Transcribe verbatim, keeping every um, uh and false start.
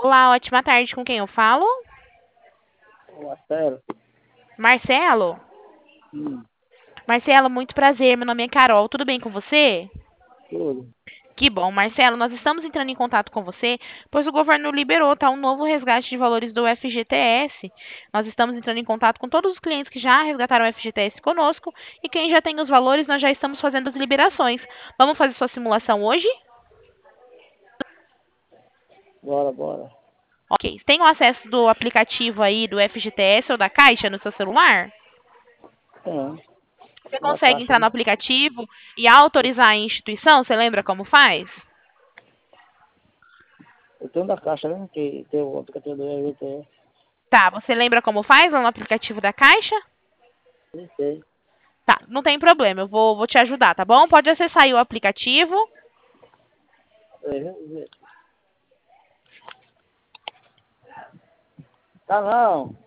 Olá, ótima tarde. Com quem eu falo? Marcelo. Marcelo? Hum, Marcelo, muito prazer. Meu nome é Carol. Tudo bem com você? tudo. Que bom, Marcelo. Nós estamos entrando em contato com você, pois o governo liberou, tá, um novo resgate de valores do F G T S. Nós estamos entrando em contato com todos os clientes que já resgataram o F G T S conosco e quem já tem os valores, nós já estamos fazendo as liberações. Vamos fazer sua simulação hoje? Bora, bora. Ok. Tem o acesso do aplicativo aí do F G T S ou da Caixa no seu celular? Tem. Você Da consegue caixa, entrar no né? aplicativo e autorizar a instituição? Você lembra como faz? Eu tenho da caixa, né? Que tem o aplicativo do E V T S. Tá, você lembra como faz lá no aplicativo da Caixa? Nem sei. Tá, não tem problema, eu vou, vou te ajudar, tá bom? Pode acessar aí o aplicativo. É, tá não.